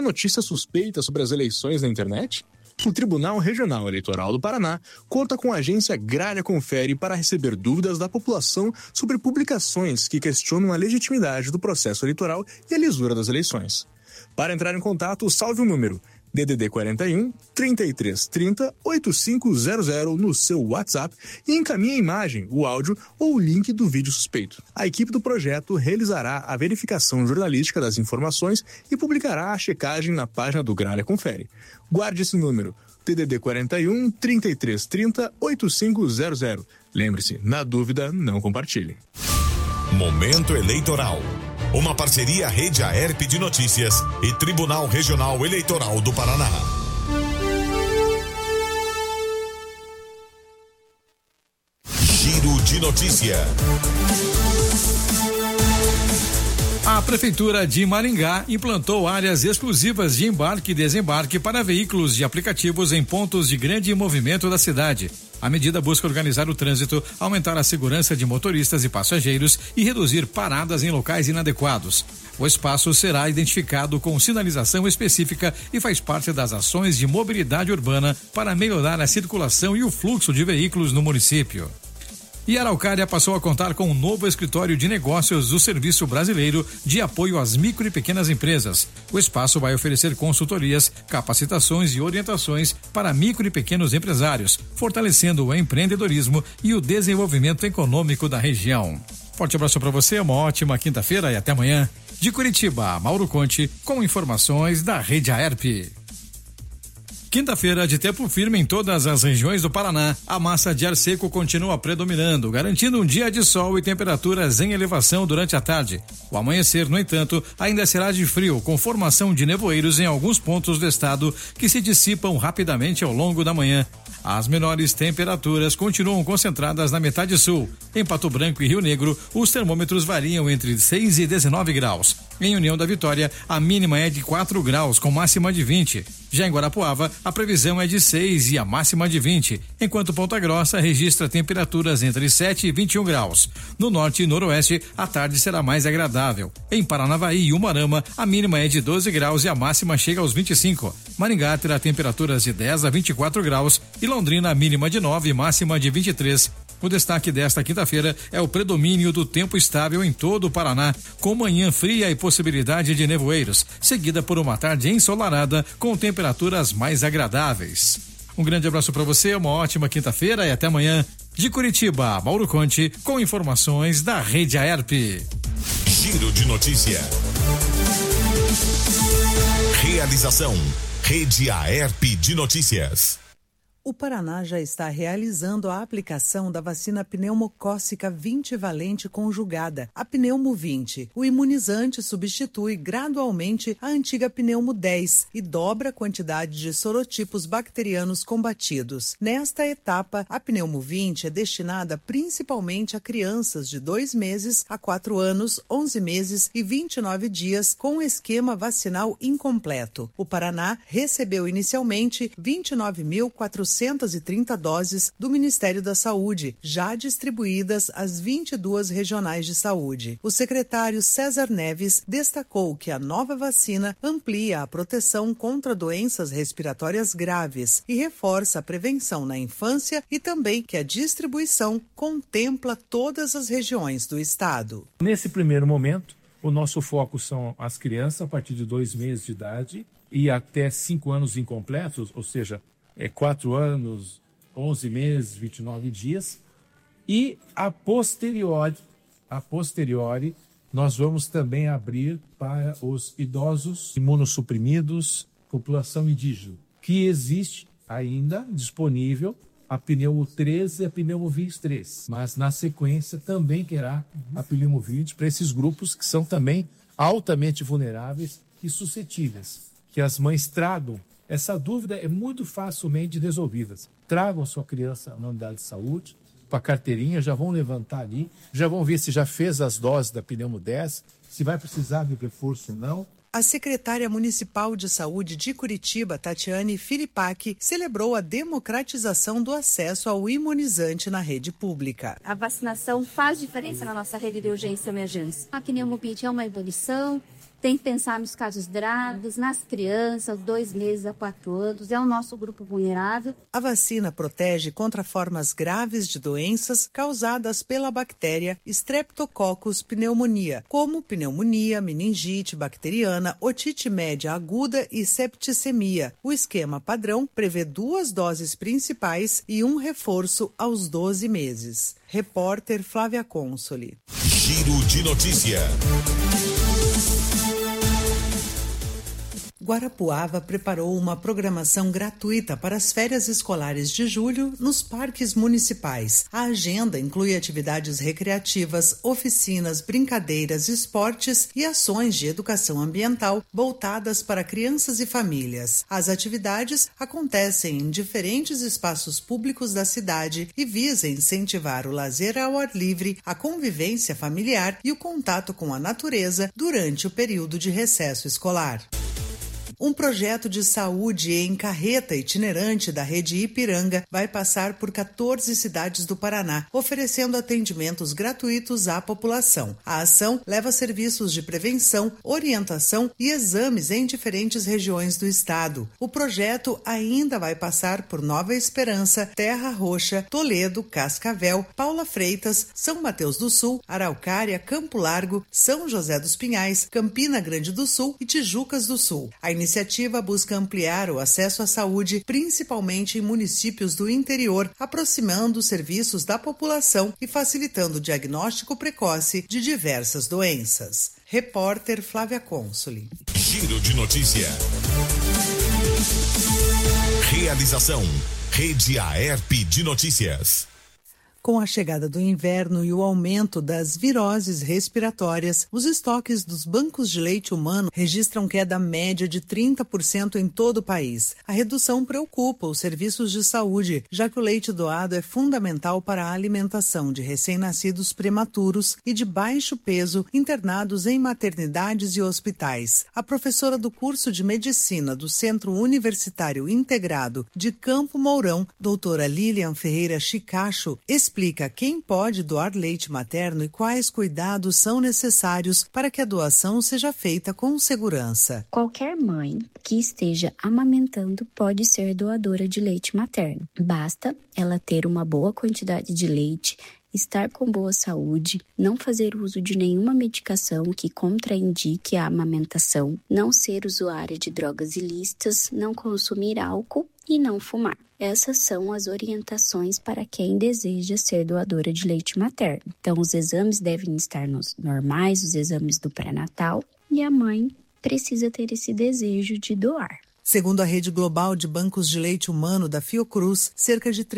Notícia suspeita sobre as eleições na internet? O Tribunal Regional Eleitoral do Paraná conta com a agência Gralha Confere para receber dúvidas da população sobre publicações que questionam a legitimidade do processo eleitoral e a lisura das eleições. Para entrar em contato, salve o número DDD 41 3330 8500 no seu WhatsApp e encaminhe a imagem, o áudio ou o link do vídeo suspeito. A equipe do projeto realizará a verificação jornalística das informações e publicará a checagem na página do Gralha Confere. Guarde esse número, DDD 41 3330 8500. Lembre-se, na dúvida, não compartilhe. Momento Eleitoral. Uma parceria Rede Aerp de Notícias e Tribunal Regional Eleitoral do Paraná. Giro de notícia. A Prefeitura de Maringá implantou áreas exclusivas de embarque e desembarque para veículos e aplicativos em pontos de grande movimento da cidade. A medida busca organizar o trânsito, aumentar a segurança de motoristas e passageiros e reduzir paradas em locais inadequados. O espaço será identificado com sinalização específica e faz parte das ações de mobilidade urbana para melhorar a circulação e o fluxo de veículos no município. E Araucária passou a contar com um novo escritório de negócios do Serviço Brasileiro de Apoio às Micro e Pequenas Empresas. O espaço vai oferecer consultorias, capacitações e orientações para micro e pequenos empresários, fortalecendo o empreendedorismo e o desenvolvimento econômico da região. Forte abraço para você, uma ótima quinta-feira e até amanhã. De Curitiba, Mauro Conte, com informações da Rede Aerp. Quinta-feira de tempo firme em todas as regiões do Paraná. A massa de ar seco continua predominando, garantindo um dia de sol e temperaturas em elevação durante a tarde. O amanhecer, no entanto, ainda será de frio, com formação de nevoeiros em alguns pontos do estado que se dissipam rapidamente ao longo da manhã. As menores temperaturas continuam concentradas na metade sul. Em Pato Branco e Rio Negro, os termômetros variam entre 6 e 19 graus. Em União da Vitória, a mínima é de 4 graus, com máxima de 20. Já em Guarapuava, a previsão é de 6 e a máxima de 20, enquanto Ponta Grossa registra temperaturas entre 7 e 21 graus. No norte e noroeste, a tarde será mais agradável. Em Paranavaí e Umarama, a mínima é de 12 graus e a máxima chega aos 25. Maringá terá temperaturas de 10 a 24 graus e Londrina a mínima de 9 e máxima de 23. O destaque desta quinta-feira é o predomínio do tempo estável em todo o Paraná, com manhã fria e possibilidade de nevoeiros, seguida por uma tarde ensolarada com temperaturas mais agradáveis. Um grande abraço para você, uma ótima quinta-feira e até amanhã. De Curitiba, Mauro Conte, com informações da Rede Aerp. Giro de notícia. Realização Rede Aerp de Notícias. O Paraná já está realizando a aplicação da vacina pneumocócica 20-valente conjugada, a Pneumo 20. O imunizante substitui gradualmente a antiga Pneumo 10 e dobra a quantidade de sorotipos bacterianos combatidos. Nesta etapa, a Pneumo 20 é destinada principalmente a crianças de 2 meses a 4 anos, 11 meses e 29 dias com esquema vacinal incompleto. O Paraná recebeu inicialmente 29.430 doses do Ministério da Saúde, já distribuídas às 22 regionais de saúde. O secretário César Neves destacou que a nova vacina amplia a proteção contra doenças respiratórias graves e reforça a prevenção na infância e também que a distribuição contempla todas as regiões do estado. Nesse primeiro momento, o nosso foco são as crianças a partir de 2 meses de idade e até 5 anos incompletos, ou seja, 4 anos, 11 meses, 29 dias. E a posteriori, nós vamos também abrir para os idosos imunossuprimidos, população indígena, que existe ainda disponível a Pneumo 13 e a Pneumo 23. Mas na sequência também terá a Pneumo 20 para esses grupos que são também altamente vulneráveis e suscetíveis. Que as mães tragam. Essa dúvida é muito facilmente resolvida. Tragam sua criança na unidade de saúde, com a carteirinha, já vão levantar ali, já vão ver se já fez as doses da Pneumo 10, se vai precisar de reforço ou não. A secretária municipal de saúde de Curitiba, Tatiane Filipac, celebrou a democratização do acesso ao imunizante na rede pública. A vacinação faz diferença na nossa rede de urgência e emergência. A Pneumo 20 é uma evolução, tem que pensar nos casos graves, nas crianças, 2 meses a 4 anos, é o nosso grupo vulnerável. A vacina protege contra formas graves de doenças causadas pela bactéria Streptococcus pneumoniae, como pneumonia, meningite bacteriana, otite média aguda e septicemia. O esquema padrão prevê 2 doses principais e um reforço aos 12 meses. Repórter Flávia Consoli. Giro de notícia. Guarapuava preparou uma programação gratuita para as férias escolares de julho nos parques municipais. A agenda inclui atividades recreativas, oficinas, brincadeiras, esportes e ações de educação ambiental voltadas para crianças e famílias. As atividades acontecem em diferentes espaços públicos da cidade e visam incentivar o lazer ao ar livre, a convivência familiar e o contato com a natureza durante o período de recesso escolar. Um projeto de saúde em carreta itinerante da rede Ipiranga vai passar por 14 cidades do Paraná, oferecendo atendimentos gratuitos à população. A ação leva serviços de prevenção, orientação e exames em diferentes regiões do estado. O projeto ainda vai passar por Nova Esperança, Terra Roxa, Toledo, Cascavel, Paula Freitas, São Mateus do Sul, Araucária, Campo Largo, São José dos Pinhais, Campina Grande do Sul e Tijucas do Sul. A iniciativa busca ampliar o acesso à saúde, principalmente em municípios do interior, aproximando os serviços da população e facilitando o diagnóstico precoce de diversas doenças. Repórter Flávia Consoli. Giro de notícia. Realização: Rede Aerp de Notícias. Com a chegada do inverno e o aumento das viroses respiratórias, os estoques dos bancos de leite humano registram queda média de 30% em todo o país. A redução preocupa os serviços de saúde, já que o leite doado é fundamental para a alimentação de recém-nascidos prematuros e de baixo peso internados em maternidades e hospitais. A professora do curso de Medicina do Centro Universitário Integrado de Campo Mourão, doutora Lilian Ferreira Chicacho, explica quem pode doar leite materno e quais cuidados são necessários para que a doação seja feita com segurança. Qualquer mãe que esteja amamentando pode ser doadora de leite materno. Basta ela ter uma boa quantidade de leite, estar com boa saúde, não fazer uso de nenhuma medicação que contraindique a amamentação, não ser usuária de drogas ilícitas, não consumir álcool e não fumar. Essas são as orientações para quem deseja ser doadora de leite materno. Então, os exames devem estar normais, os exames do pré-natal, e a mãe precisa ter esse desejo de doar. Segundo a Rede Global de Bancos de Leite Humano da Fiocruz, cerca de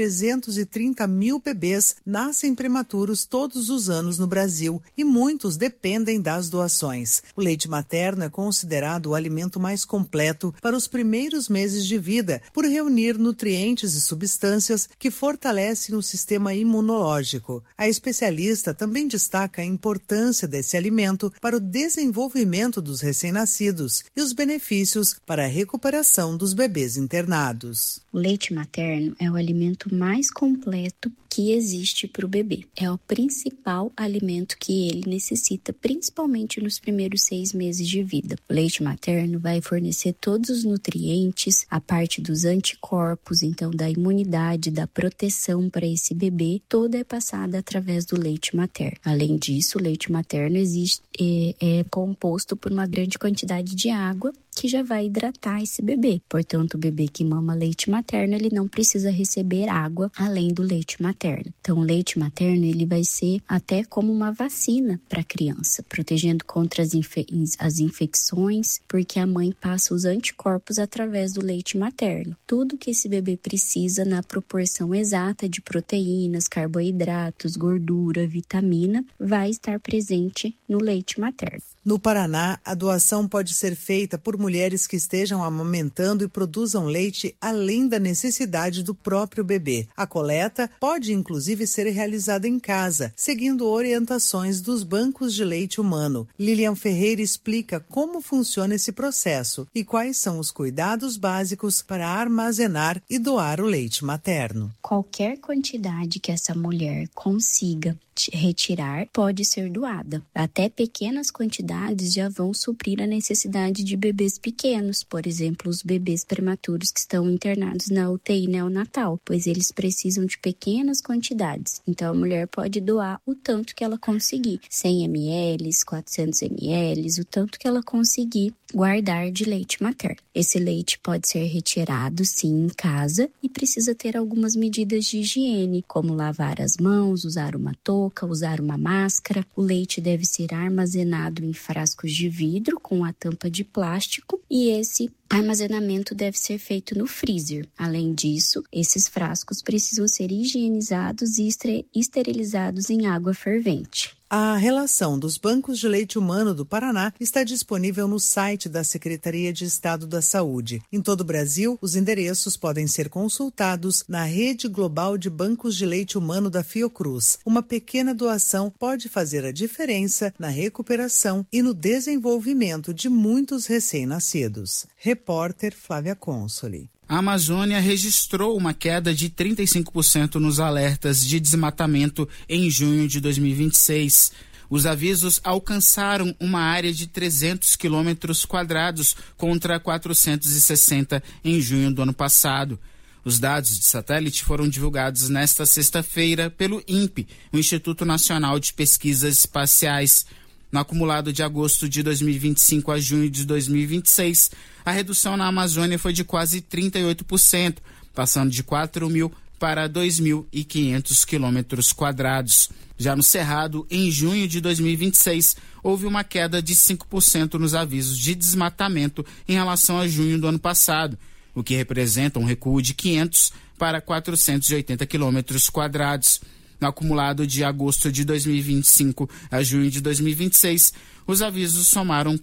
330 mil bebês nascem prematuros todos os anos no Brasil e muitos dependem das doações. O leite materno é considerado o alimento mais completo para os primeiros meses de vida, por reunir nutrientes e substâncias que fortalecem o sistema imunológico. A especialista também destaca a importância desse alimento para o desenvolvimento dos recém-nascidos e os benefícios para a recuperação dos bebês internados. O leite materno é o alimento mais completo que existe para o bebê. É o principal alimento que ele necessita, principalmente nos primeiros 6 meses de vida. O leite materno vai fornecer todos os nutrientes, a parte dos anticorpos, então da imunidade, da proteção para esse bebê, toda é passada através do leite materno. Além disso, o leite materno é composto por uma grande quantidade de água que já vai hidratar esse bebê. Portanto, o bebê que mama leite materno, ele não precisa receber água além do leite materno. Então, o leite materno, ele vai ser até como uma vacina para a criança, protegendo contra as infecções, porque a mãe passa os anticorpos através do leite materno. Tudo que esse bebê precisa na proporção exata de proteínas, carboidratos, gordura, vitamina, vai estar presente no leite materno. No Paraná, a doação pode ser feita por mulheres que estejam amamentando e produzam leite além da necessidade do próprio bebê. A coleta pode pode inclusive ser realizada em casa, seguindo orientações dos bancos de leite humano. Lilian Ferreira explica como funciona esse processo e quais são os cuidados básicos para armazenar e doar o leite materno. Qualquer quantidade que essa mulher consiga retirar pode ser doada. Até pequenas quantidades já vão suprir a necessidade de bebês pequenos, por exemplo, os bebês prematuros que estão internados na UTI neonatal, pois eles precisam de pequenas quantidades. Então a mulher pode doar o tanto que ela conseguir, 100 ml, 400 ml, o tanto que ela conseguir guardar de leite materno. Esse leite pode ser retirado, sim, em casa e precisa ter algumas medidas de higiene, como lavar as mãos, usar uma touca, usar uma máscara. O leite deve ser armazenado em frascos de vidro com a tampa de plástico e esse armazenamento deve ser feito no freezer. Além disso, esses frascos precisam ser higienizados e esterilizados em água fervente. A relação dos bancos de leite humano do Paraná está disponível no site da Secretaria de Estado da Saúde. Em todo o Brasil, os endereços podem ser consultados na Rede Global de Bancos de Leite Humano da Fiocruz. Uma pequena doação pode fazer a diferença na recuperação e no desenvolvimento de muitos recém-nascidos. Repórter Flávia Consoli. A Amazônia registrou uma queda de 35% nos alertas de desmatamento em junho de 2026. Os avisos alcançaram uma área de 300 quilômetros quadrados contra 460 em junho do ano passado. Os dados de satélite foram divulgados nesta sexta-feira pelo INPE, o Instituto Nacional de Pesquisas Espaciais. No acumulado de agosto de 2025 a junho de 2026, a redução na Amazônia foi de quase 38%, passando de 4.000 para 2.500 quilômetros quadrados. Já no Cerrado, em junho de 2026, houve uma queda de 5% nos avisos de desmatamento em relação a junho do ano passado, o que representa um recuo de 500 para 480 quilômetros quadrados. No acumulado de agosto de 2025 a junho de 2026, os avisos somaram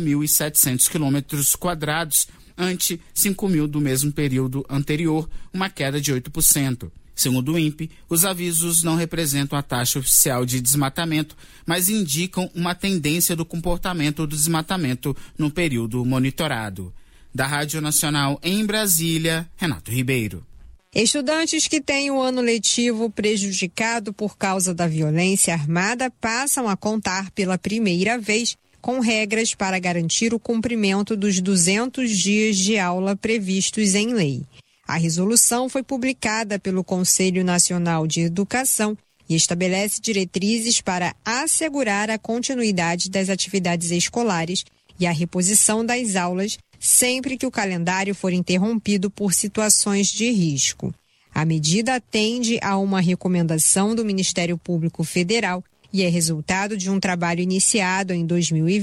4.700 quilômetros quadrados, ante 5.000 do mesmo período anterior, uma queda de 8%. Segundo o INPE, os avisos não representam a taxa oficial de desmatamento, mas indicam uma tendência do comportamento do desmatamento no período monitorado. Da Rádio Nacional em Brasília, Renato Ribeiro. Estudantes que têm o ano letivo prejudicado por causa da violência armada passam a contar pela primeira vez com regras para garantir o cumprimento dos 200 dias de aula previstos em lei. A resolução foi publicada pelo Conselho Nacional de Educação e estabelece diretrizes para assegurar a continuidade das atividades escolares e a reposição das aulas sempre que o calendário for interrompido por situações de risco. A medida atende a uma recomendação do Ministério Público Federal e é resultado de um trabalho iniciado em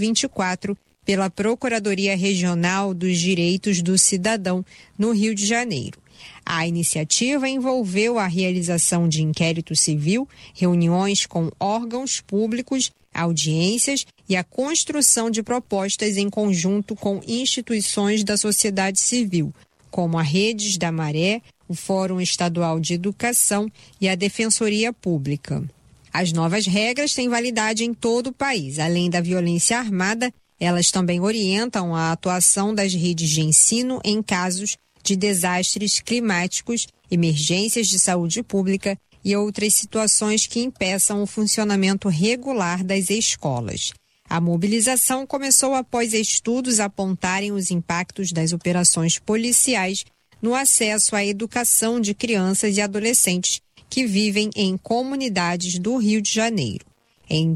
2024 pela Procuradoria Regional dos Direitos do Cidadão, no Rio de Janeiro. A iniciativa envolveu a realização de inquérito civil, reuniões com órgãos públicos, audiências e a construção de propostas em conjunto com instituições da sociedade civil, como a Redes da Maré, o Fórum Estadual de Educação e a Defensoria Pública. As novas regras têm validade em todo o país. Além da violência armada, elas também orientam a atuação das redes de ensino em casos de desastres climáticos, emergências de saúde pública e outras situações que impeçam o funcionamento regular das escolas. A mobilização começou após estudos apontarem os impactos das operações policiais no acesso à educação de crianças e adolescentes que vivem em comunidades do Rio de Janeiro. Em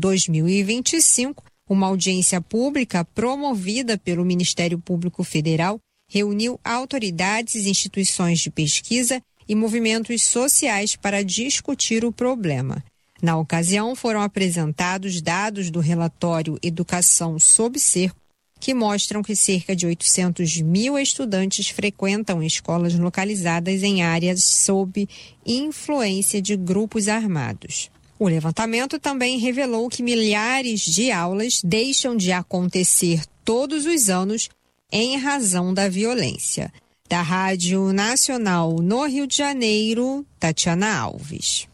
2025, uma audiência pública promovida pelo Ministério Público Federal reuniu autoridades, instituições de pesquisa e movimentos sociais para discutir o problema. Na ocasião, foram apresentados dados do relatório Educação sob Cerco, que mostram que cerca de 800 mil estudantes frequentam escolas localizadas em áreas sob influência de grupos armados. O levantamento também revelou que milhares de aulas deixam de acontecer todos os anos em razão da violência. Da Rádio Nacional no Rio de Janeiro, Tatiana Alves.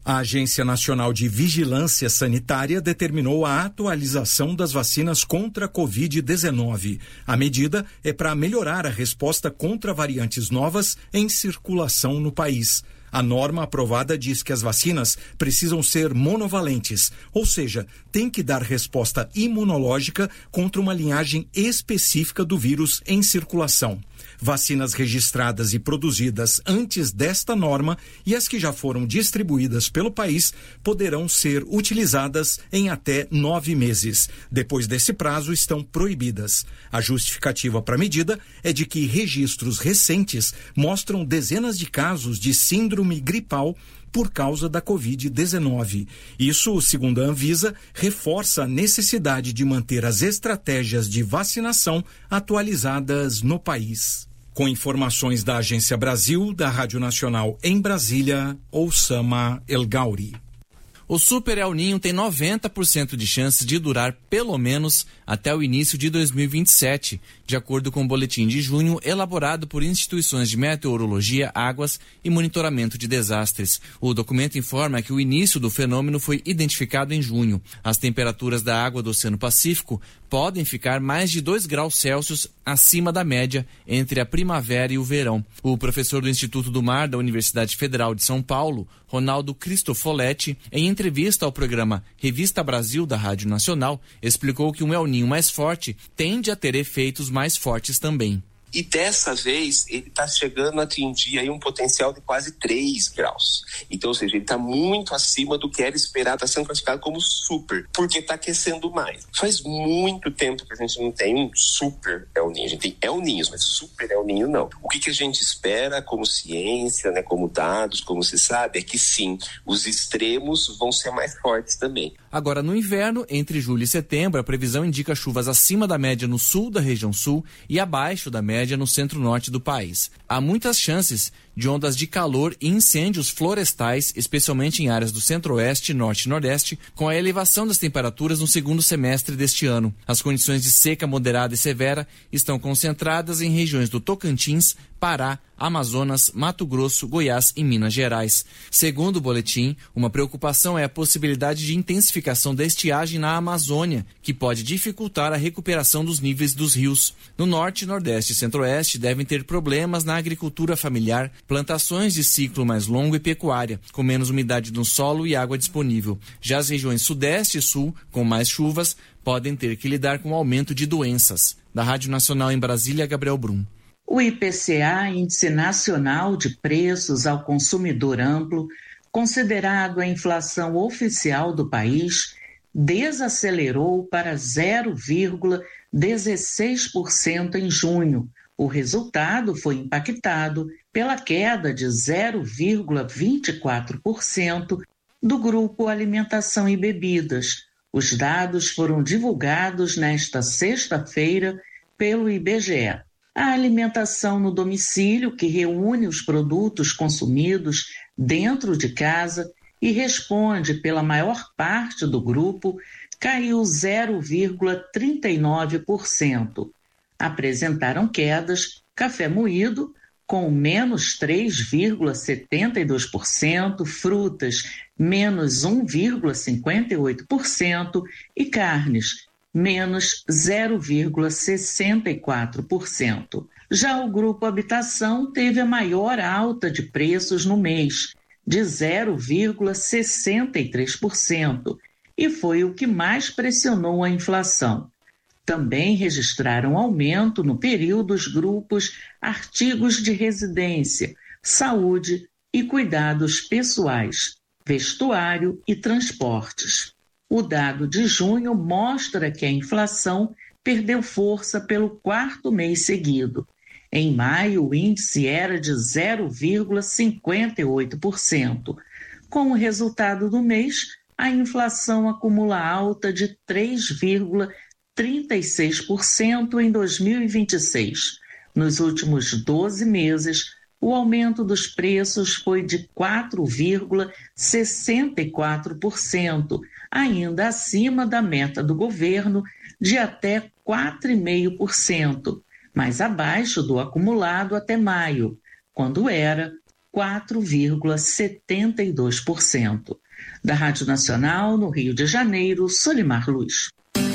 A Agência Nacional de Vigilância Sanitária determinou a atualização das vacinas contra a Covid-19. A medida é para melhorar a resposta contra variantes novas em circulação no país. A norma aprovada diz que as vacinas precisam ser monovalentes, ou seja, tem que dar resposta imunológica contra uma linhagem específica do vírus em circulação. Vacinas registradas e produzidas antes desta norma e as que já foram distribuídas pelo país poderão ser utilizadas em até 9 meses. Depois desse prazo, estão proibidas. A justificativa para a medida é de que registros recentes mostram dezenas de casos de síndrome gripal por causa da Covid-19. Isso, segundo a Anvisa, reforça a necessidade de manter as estratégias de vacinação atualizadas no país. Com informações da Agência Brasil, da Rádio Nacional em Brasília, Oussama El Gauri. O Super El Ninho tem 90% de chance de durar pelo menos até o início de 2027, de acordo com o boletim de junho elaborado por instituições de meteorologia, águas e monitoramento de desastres. O documento informa que o início do fenômeno foi identificado em junho. As temperaturas da água do Oceano Pacífico podem ficar mais de 2 graus Celsius acima da média entre a primavera e o verão. O professor do Instituto do Mar da Universidade Federal de São Paulo, Ronaldo Cristofoletti, em entrevista ao programa Revista Brasil da Rádio Nacional, explicou que um El Ninho mais forte tende a ter efeitos mais fortes também. E dessa vez ele está chegando a atingir aí um potencial de quase 3 graus. Então, ou seja, ele está muito acima do que era esperado, está sendo classificado como super, porque está aquecendo mais. Faz muito tempo que a gente não tem um super El Ninho. A gente tem El Ninhos, mas super El Ninho não. O que a gente espera como ciência, né, como dados, como se sabe, é que sim, os extremos vão ser mais fortes também. Agora, no inverno, entre julho e setembro, a previsão indica chuvas acima da média no sul da região sul e abaixo da média no centro-norte do país. Há muitas chances de ondas de calor e incêndios florestais, especialmente em áreas do centro-oeste, norte e nordeste, com a elevação das temperaturas no segundo semestre deste ano. As condições de seca moderada e severa estão concentradas em regiões do Tocantins, Pará, Amazonas, Mato Grosso, Goiás e Minas Gerais. Segundo o boletim, uma preocupação é a possibilidade de intensificação da estiagem na Amazônia, que pode dificultar a recuperação dos níveis dos rios. No norte, nordeste e centro-oeste devem ter problemas na agricultura familiar, plantações de ciclo mais longo e pecuária, com menos umidade no solo e água disponível. Já as regiões sudeste e sul, com mais chuvas, podem ter que lidar com o aumento de doenças. Da Rádio Nacional em Brasília, Gabriel Brum. O IPCA, Índice Nacional de Preços ao Consumidor Amplo, considerado a inflação oficial do país, desacelerou para 0,16% em junho. O resultado foi impactado pela queda de 0,24% do grupo Alimentação e Bebidas. Os dados foram divulgados nesta sexta-feira pelo IBGE. A alimentação no domicílio, que reúne os produtos consumidos dentro de casa e responde pela maior parte do grupo, caiu 0,39%. Apresentaram quedas café moído, com menos 3,72%, frutas, menos 1,58% e carnes, menos 0,64%. Já o grupo Habitação teve a maior alta de preços no mês, de 0,63%, e foi o que mais pressionou a inflação. Também registraram aumento no período os grupos artigos de residência, saúde e cuidados pessoais, vestuário e transportes. O dado de junho mostra que a inflação perdeu força pelo 4º mês seguido. Em maio, o índice era de 0,58%. Com o resultado do mês, a inflação acumula alta de 3,36% em 2026. Nos últimos 12 meses, o aumento dos preços foi de 4,64%, ainda acima da meta do governo de até 4,5%, mas abaixo do acumulado até maio, quando era 4,72%. Da Rádio Nacional, no Rio de Janeiro, Solimar Luz.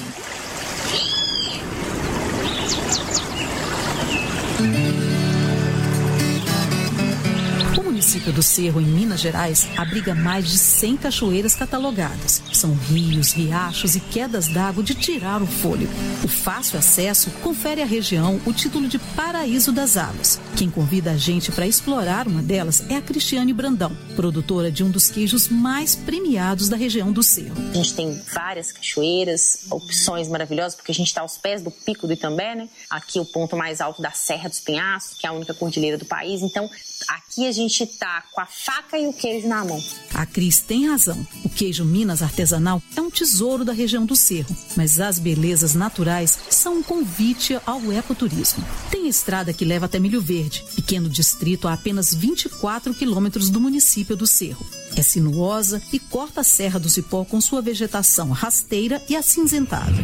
O município do Cerro, em Minas Gerais, abriga mais de 100 cachoeiras catalogadas. São rios, riachos e quedas d'água de tirar o fôlego. O fácil acesso confere à região o título de Paraíso das Águas. Quem convida a gente para explorar uma delas é a Cristiane Brandão, produtora de um dos queijos mais premiados da região do Cerro. A gente tem várias cachoeiras, opções maravilhosas, porque a gente está aos pés do Pico do Itambé, né? Aqui o ponto mais alto da Serra dos Penhascos, que é a única cordilheira do país. Então, aqui a gente está com a faca e o queijo na mão. A Cris tem razão. O queijo Minas artesanal é um tesouro da região do Cerro, mas as belezas naturais são um convite ao ecoturismo. Tem a estrada que leva até Milho Verde, pequeno distrito a apenas 24 quilômetros do município do Cerro. É sinuosa e corta a Serra do Cipó com sua vegetação rasteira e acinzentada.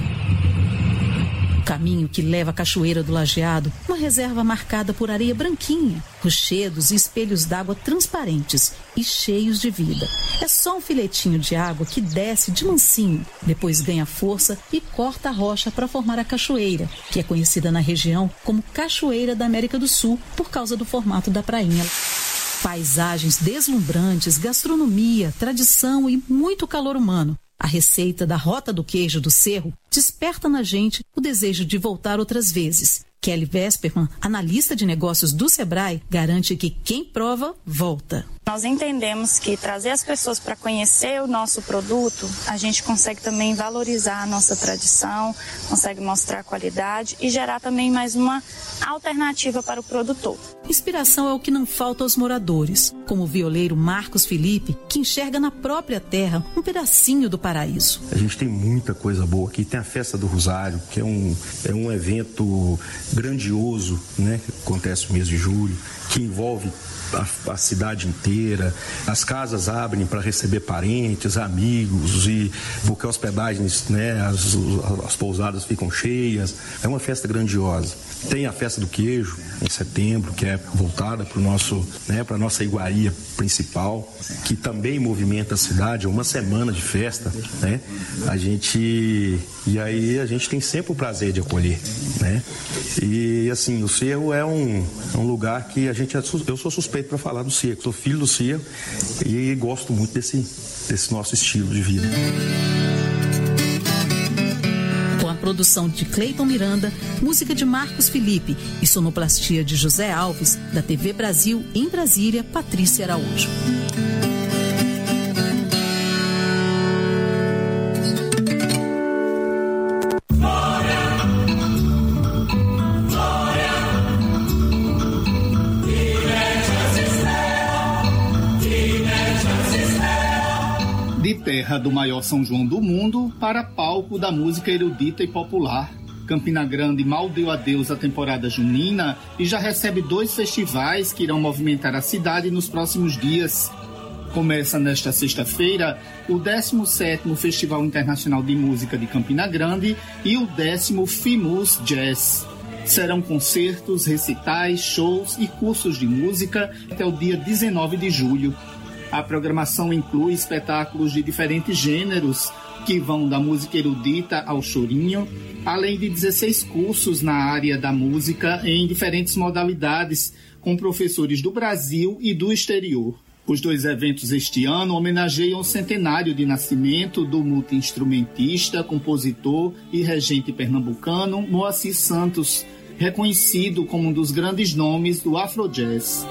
O caminho que leva à Cachoeira do Lajeado, uma reserva marcada por areia branquinha, rochedos e espelhos d'água transparentes e cheios de vida. É só um filetinho de água que desce de mansinho, depois ganha força e corta a rocha para formar a cachoeira, que é conhecida na região como Cachoeira da América do Sul por causa do formato da prainha. Paisagens deslumbrantes, gastronomia, tradição e muito calor humano. A receita da Rota do Queijo do Cerro desperta na gente o desejo de voltar outras vezes. Kelly Vesperman, analista de negócios do Sebrae, garante que quem prova, volta. Nós entendemos que trazer as pessoas para conhecer o nosso produto, a gente consegue também valorizar a nossa tradição, consegue mostrar qualidade e gerar também mais uma alternativa para o produtor. Inspiração é o que não falta aos moradores, como o violeiro Marcos Felipe, que enxerga na própria terra um pedacinho do paraíso. A gente tem muita coisa boa aqui, tem a Festa do Rosário, que é um evento grandioso, né, que acontece no mês de julho, que envolve a cidade inteira. As casas abrem para receber parentes, amigos, e porque hospedagens, né, as pousadas ficam cheias. É uma festa grandiosa. Tem a Festa do Queijo em setembro, que é voltada para a nossa iguaria principal, que também movimenta a cidade. É uma semana de festa, né? E aí a gente tem sempre o prazer de acolher, né? E assim, o Cerro é um lugar que eu sou suspeito para falar do Cerro, sou filho do Cerro e gosto muito desse nosso estilo de vida. Produção de Cleiton Miranda, música de Marcos Felipe e sonoplastia de José Alves, da TV Brasil, em Brasília, Patrícia Araújo. De terra do maior São João do mundo para palco da música erudita e popular. Campina Grande mal deu adeus à temporada junina e já recebe 2 festivais que irão movimentar a cidade nos próximos dias. Começa nesta sexta-feira o 17º Festival Internacional de Música de Campina Grande e o 10º FIMUS Jazz. Serão concertos, recitais, shows e cursos de música até o dia 19 de julho. A programação inclui espetáculos de diferentes gêneros, que vão da música erudita ao chorinho, além de 16 cursos na área da música em diferentes modalidades, com professores do Brasil e do exterior. Os 2 eventos este ano homenageiam o centenário de nascimento do multi-instrumentista, compositor e regente pernambucano Moacir Santos, reconhecido como um dos grandes nomes do Afrojazz.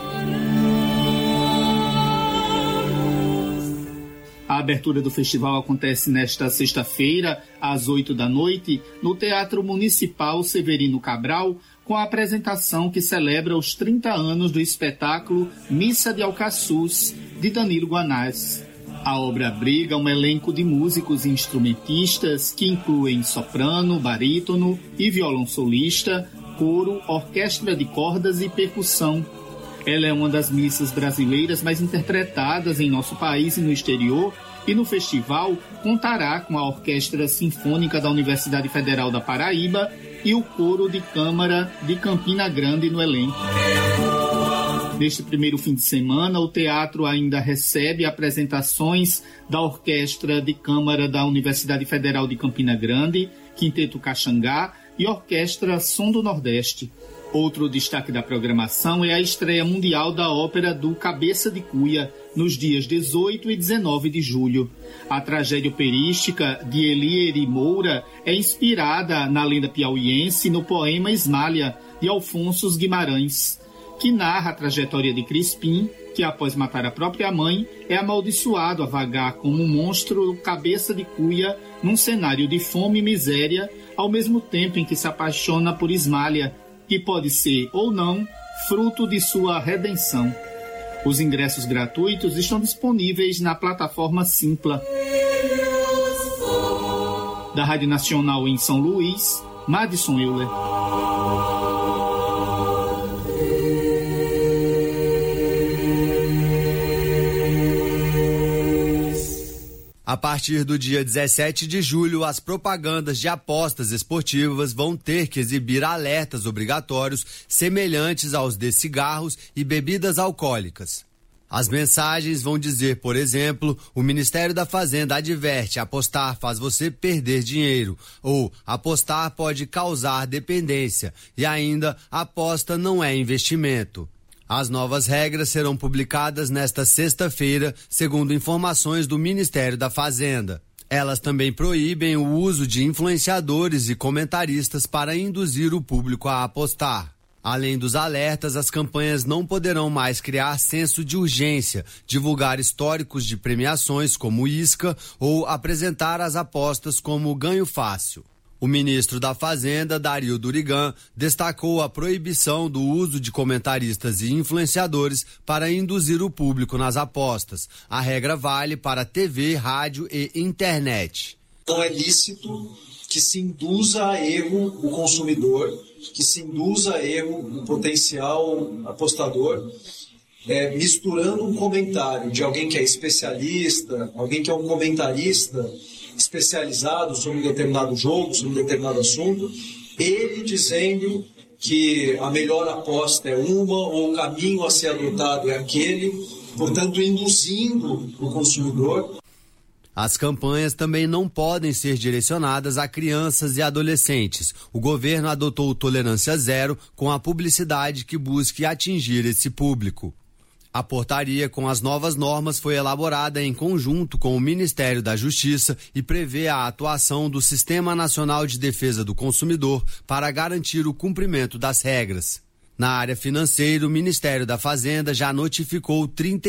A abertura do festival acontece nesta sexta-feira, às 20h, no Teatro Municipal Severino Cabral, com a apresentação que celebra os 30 anos do espetáculo Missa de Alcaçuz, de Danilo Guanás. A obra abriga um elenco de músicos e instrumentistas que incluem soprano, barítono e violão solista, coro, orquestra de cordas e percussão. Ela é uma das missas brasileiras mais interpretadas em nosso país e no exterior, e no festival contará com a Orquestra Sinfônica da Universidade Federal da Paraíba e o Coro de Câmara de Campina Grande no elenco. Neste primeiro fim de semana, o teatro ainda recebe apresentações da Orquestra de Câmara da Universidade Federal de Campina Grande, Quinteto Caxangá e Orquestra Som do Nordeste. Outro destaque da programação é a estreia mundial da ópera do Cabeça de Cuia, nos dias 18 e 19 de julho. A tragédia operística de Elieri Moura é inspirada na lenda piauiense no poema Esmália, de Alfonso Guimarães, que narra a trajetória de Crispim, que após matar a própria mãe, é amaldiçoado a vagar como um monstro cabeça de cuia num cenário de fome e miséria, ao mesmo tempo em que se apaixona por Esmália, que pode ser ou não fruto de sua redenção. Os ingressos gratuitos estão disponíveis na plataforma Simpla. Da Rádio Nacional em São Luís, Madison Euler. A partir do dia 17 de julho, as propagandas de apostas esportivas vão ter que exibir alertas obrigatórios semelhantes aos de cigarros e bebidas alcoólicas. As mensagens vão dizer, por exemplo, o Ministério da Fazenda adverte: apostar faz você perder dinheiro, ou apostar pode causar dependência, e ainda, aposta não é investimento. As novas regras serão publicadas nesta sexta-feira, segundo informações do Ministério da Fazenda. Elas também proíbem o uso de influenciadores e comentaristas para induzir o público a apostar. Além dos alertas, as campanhas não poderão mais criar senso de urgência, divulgar históricos de premiações como isca ou apresentar as apostas como ganho fácil. O ministro da Fazenda, Dario Durigan, destacou a proibição do uso de comentaristas e influenciadores para induzir o público nas apostas. A regra vale para TV, rádio e internet. Não é lícito que se induza a erro o consumidor, que se induza a erro o potencial apostador, misturando um comentário de alguém que é especialista, alguém que é um comentarista especializado sobre um determinado jogo, sobre um determinado assunto, ele dizendo que a melhor aposta é uma ou o caminho a ser adotado é aquele, portanto induzindo o consumidor. As campanhas também não podem ser direcionadas a crianças e adolescentes. O governo adotou tolerância zero com a publicidade que busque atingir esse público. A portaria com as novas normas foi elaborada em conjunto com o Ministério da Justiça e prevê a atuação do Sistema Nacional de Defesa do Consumidor para garantir o cumprimento das regras. Na área financeira, o Ministério da Fazenda já notificou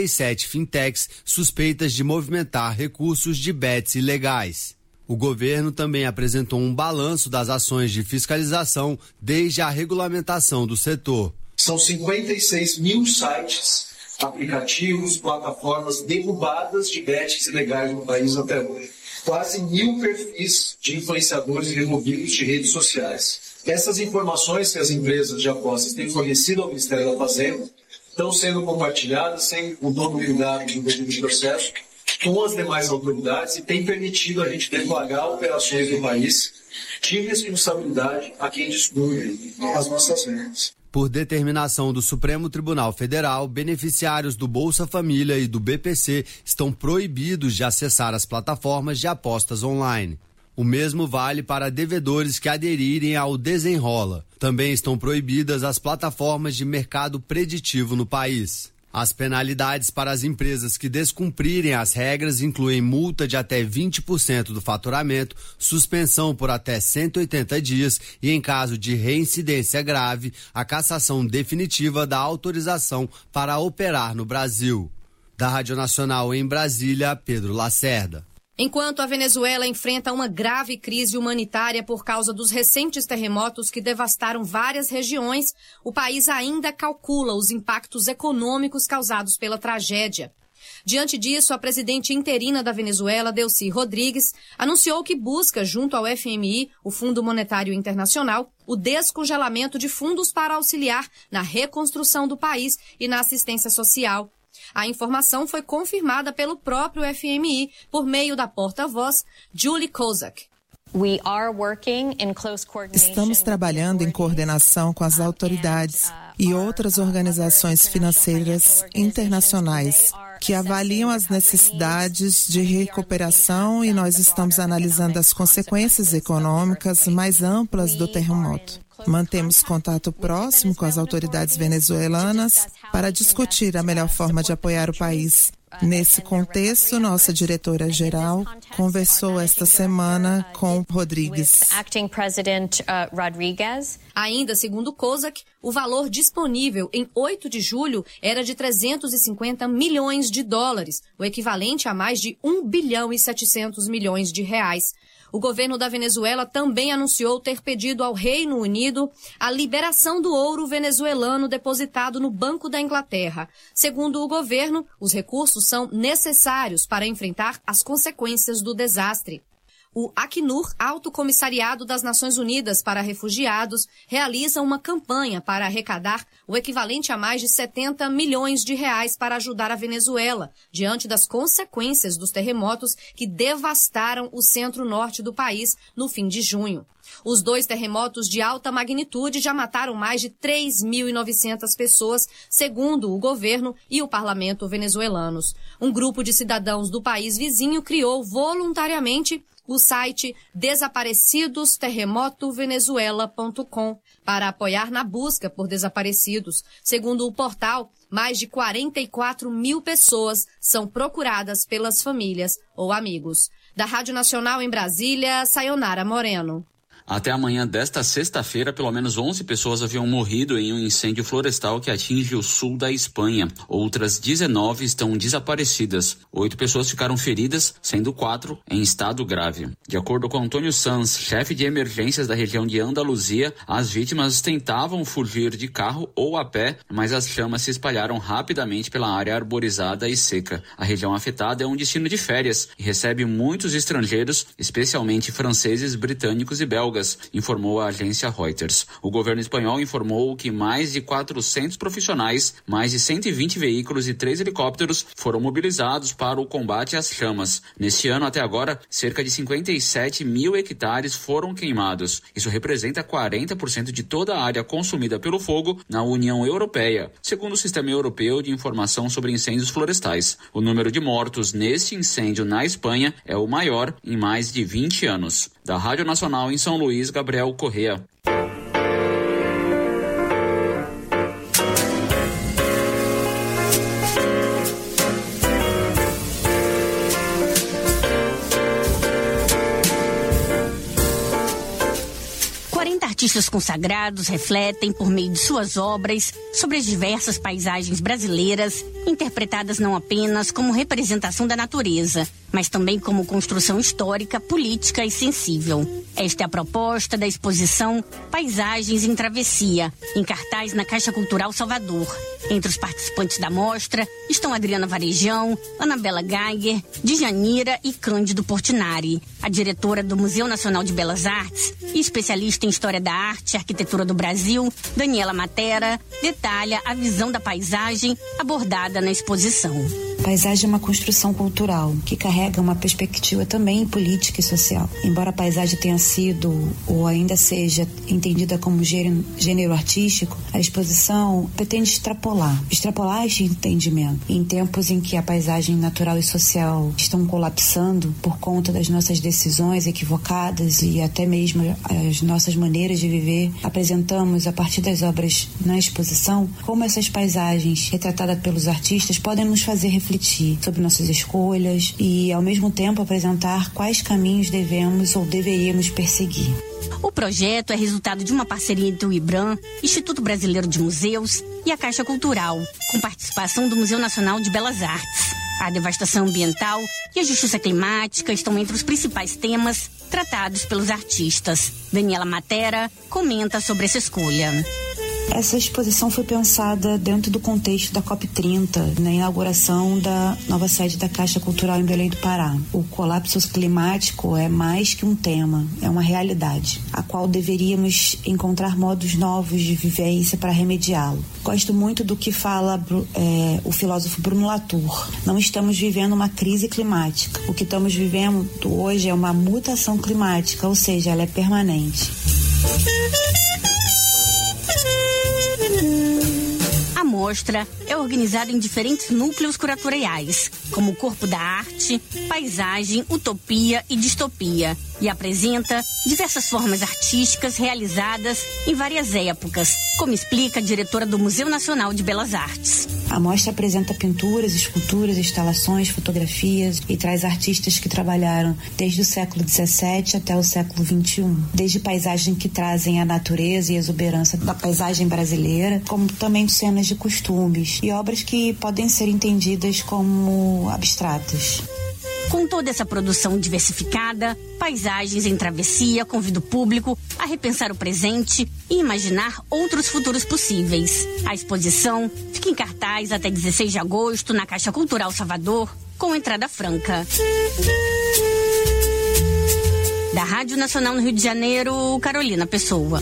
37 fintechs suspeitas de movimentar recursos de bets ilegais. O governo também apresentou um balanço das ações de fiscalização desde a regulamentação do setor. São 56 mil sites, aplicativos, plataformas derrubadas de bets ilegais no país até hoje. Quase 1.000 perfis de influenciadores removidos de redes sociais. Essas informações que as empresas de apostas têm fornecido ao Ministério da Fazenda estão sendo compartilhadas sem o dono do devido processo com as demais autoridades e tem permitido a gente deflagrar operações no país de responsabilidade a quem descumpre as nossas regras. Por determinação do Supremo Tribunal Federal, beneficiários do Bolsa Família e do BPC estão proibidos de acessar as plataformas de apostas online. O mesmo vale para devedores que aderirem ao Desenrola. Também estão proibidas as plataformas de mercado preditivo no país. As penalidades para as empresas que descumprirem as regras incluem multa de até 20% do faturamento, suspensão por até 180 dias e, em caso de reincidência grave, a cassação definitiva da autorização para operar no Brasil. Da Rádio Nacional em Brasília, Pedro Lacerda. Enquanto a Venezuela enfrenta uma grave crise humanitária por causa dos recentes terremotos que devastaram várias regiões, o país ainda calcula os impactos econômicos causados pela tragédia. Diante disso, a presidente interina da Venezuela, Delcy Rodrigues, anunciou que busca, junto ao FMI, o Fundo Monetário Internacional, o descongelamento de fundos para auxiliar na reconstrução do país e na assistência social. A informação foi confirmada pelo próprio FMI por meio da porta-voz Julie Kozak. Estamos trabalhando em coordenação com as autoridades e outras organizações financeiras internacionais que avaliam as necessidades de recuperação e nós estamos analisando as consequências econômicas mais amplas do terremoto. Mantemos contato próximo com as autoridades venezuelanas para discutir a melhor forma de apoiar o país. Nesse contexto, nossa diretora-geral conversou esta semana com Rodrigues. Ainda segundo COSAC, o valor disponível em 8 de julho era de 350 milhões de dólares, o equivalente a mais de 1 bilhão e 700 milhões de reais. O governo da Venezuela também anunciou ter pedido ao Reino Unido a liberação do ouro venezuelano depositado no Banco da Inglaterra. Segundo o governo, os recursos são necessários para enfrentar as consequências do desastre. O Acnur, Alto Comissariado das Nações Unidas para Refugiados, realiza uma campanha para arrecadar o equivalente a mais de 70 milhões de reais para ajudar a Venezuela, diante das consequências dos terremotos que devastaram o centro-norte do país no fim de junho. Os 2 terremotos de alta magnitude já mataram mais de 3.900 pessoas, segundo o governo e o parlamento venezuelanos. Um grupo de cidadãos do país vizinho criou voluntariamente o site desaparecidosterremotovenezuela.com para apoiar na busca por desaparecidos. Segundo o portal, mais de 44 mil pessoas são procuradas pelas famílias ou amigos. Da Rádio Nacional em Brasília, Sayonara Moreno. Até amanhã desta sexta-feira, pelo menos 11 pessoas haviam morrido em um incêndio florestal que atinge o sul da Espanha. Outras 19 estão desaparecidas. 8 pessoas ficaram feridas, sendo 4 em estado grave. De acordo com Antônio Sanz, chefe de emergências da região de Andaluzia, as vítimas tentavam fugir de carro ou a pé, mas as chamas se espalharam rapidamente pela área arborizada e seca. A região afetada é um destino de férias e recebe muitos estrangeiros, especialmente franceses, britânicos e belgas, informou a agência Reuters. O governo espanhol informou que mais de 400 profissionais, mais de 120 veículos e 3 helicópteros foram mobilizados para o combate às chamas. Neste ano, até agora, cerca de 57 mil hectares foram queimados. Isso representa 40% de toda a área consumida pelo fogo na União Europeia, segundo o Sistema Europeu de Informação sobre Incêndios Florestais. O número de mortos neste incêndio na Espanha é o maior em mais de 20 anos. Da Rádio Nacional em São Luís, Gabriel Correa. Artistas consagrados refletem, por meio de suas obras, sobre as diversas paisagens brasileiras, interpretadas não apenas como representação da natureza, mas também como construção histórica, política e sensível. Esta é a proposta da exposição Paisagens em Travessia, em cartaz na Caixa Cultural Salvador. Entre os participantes da mostra estão Adriana Varejão, Anabela Geiger, Djanira e Cândido Portinari. A diretora do Museu Nacional de Belas Artes e especialista em História da Arte e Arquitetura do Brasil, Daniela Matera, detalha a visão da paisagem abordada na exposição. Paisagem é uma construção cultural que carrega uma perspectiva também política e social. Embora a paisagem tenha sido ou ainda seja entendida como gênero artístico, a exposição pretende extrapolar este entendimento. Em tempos em que a paisagem natural e social estão colapsando por conta das nossas decisões equivocadas e até mesmo as nossas maneiras de viver, apresentamos a partir das obras na exposição como essas paisagens retratadas pelos artistas podem nos fazer refletir sobre nossas escolhas e, ao mesmo tempo, apresentar quais caminhos devemos ou deveríamos perseguir. O projeto é resultado de uma parceria entre o IBRAM, Instituto Brasileiro de Museus, e a Caixa Cultural, com participação do Museu Nacional de Belas Artes. A devastação ambiental e a justiça climática estão entre os principais temas tratados pelos artistas. Daniela Matera comenta sobre essa escolha. Essa exposição foi pensada dentro do contexto da COP30, na inauguração da nova sede da Caixa Cultural em Belém do Pará. O colapso climático é mais que um tema, é uma realidade, a qual deveríamos encontrar modos novos de vivência para remediá-lo. Gosto muito do que fala o filósofo Bruno Latour. Não estamos vivendo uma crise climática. O que estamos vivendo hoje é uma mutação climática, ou seja, ela é permanente. A mostra é organizada em diferentes núcleos curatoriais, como o Corpo da Arte, Paisagem, Utopia e Distopia, e apresenta diversas formas artísticas realizadas em várias épocas, como explica a diretora do Museu Nacional de Belas Artes. A mostra apresenta pinturas, esculturas, instalações, fotografias e traz artistas que trabalharam desde o século XVII até o século XXI. Desde paisagens que trazem a natureza e a exuberância da paisagem brasileira, como também cenas de costumes e obras que podem ser entendidas como abstratas. Com toda essa produção diversificada, Paisagens em Travessia convida o público a repensar o presente e imaginar outros futuros possíveis. A exposição fica em cartaz até 16 de agosto na Caixa Cultural Salvador, com entrada franca. Da Rádio Nacional no Rio de Janeiro, Carolina Pessoa.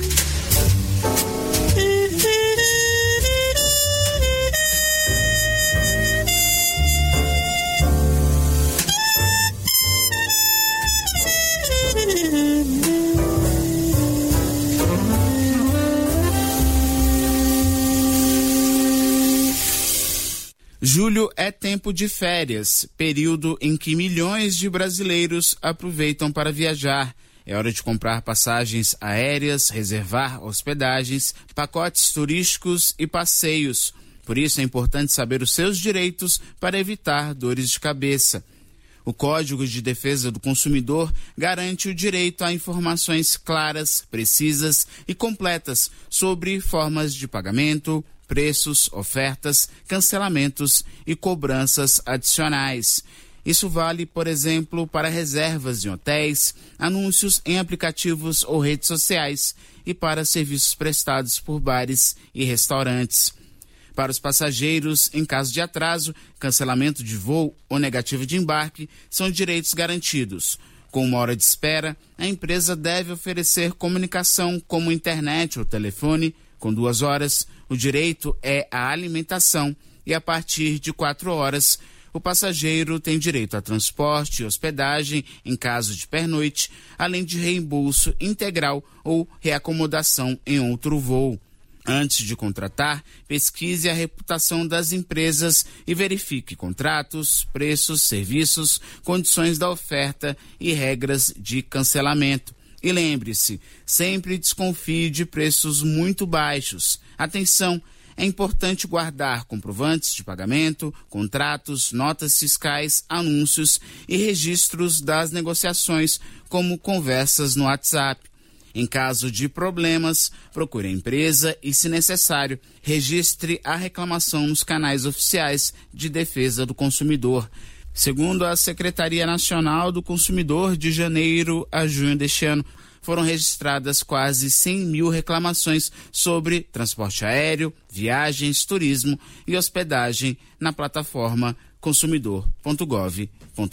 Julho é tempo de férias, período em que milhões de brasileiros aproveitam para viajar. É hora de comprar passagens aéreas, reservar hospedagens, pacotes turísticos e passeios. Por isso é importante saber os seus direitos para evitar dores de cabeça. O Código de Defesa do Consumidor garante o direito a informações claras, precisas e completas sobre formas de pagamento, preços, ofertas, cancelamentos e cobranças adicionais. Isso vale, por exemplo, para reservas em hotéis, anúncios em aplicativos ou redes sociais e para serviços prestados por bares e restaurantes. Para os passageiros, em caso de atraso, cancelamento de voo ou negativa de embarque, são direitos garantidos. Com 1 hora de espera, a empresa deve oferecer comunicação como internet ou telefone. Com 2 horas, o direito é a alimentação e a partir de 4 horas, o passageiro tem direito a transporte e hospedagem em caso de pernoite, além de reembolso integral ou reacomodação em outro voo. Antes de contratar, pesquise a reputação das empresas e verifique contratos, preços, serviços, condições da oferta e regras de cancelamento. E lembre-se, sempre desconfie de preços muito baixos. Atenção, é importante guardar comprovantes de pagamento, contratos, notas fiscais, anúncios e registros das negociações, como conversas no WhatsApp. Em caso de problemas, procure a empresa e, se necessário, registre a reclamação nos canais oficiais de defesa do consumidor. Segundo a Secretaria Nacional do Consumidor, de janeiro a junho deste ano, foram registradas quase 100 mil reclamações sobre transporte aéreo, viagens, turismo e hospedagem na plataforma consumidor.gov.br.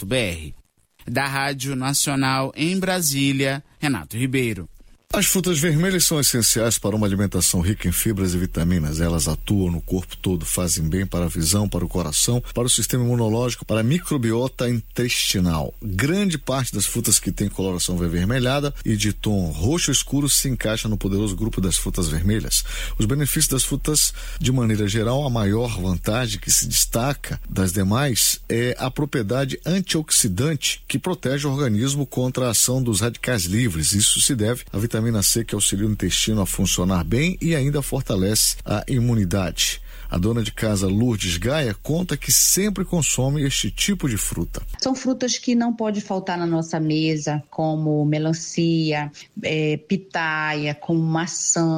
Da Rádio Nacional em Brasília, Renato Ribeiro. As frutas vermelhas são essenciais para uma alimentação rica em fibras e vitaminas. Elas atuam no corpo todo, fazem bem para a visão, para o coração, para o sistema imunológico, para a microbiota intestinal. Grande parte das frutas que têm coloração avermelhada e de tom roxo escuro se encaixa no poderoso grupo das frutas vermelhas. Os benefícios das frutas, de maneira geral, a maior vantagem que se destaca das demais é a propriedade antioxidante que protege o organismo contra a ação dos radicais livres. Isso se deve à vitamina C, que auxilia o intestino a funcionar bem e ainda fortalece a imunidade. A dona de casa Lourdes Gaia conta que sempre consome este tipo de fruta. São frutas que não pode faltar na nossa mesa, como melancia, pitaia, como maçã,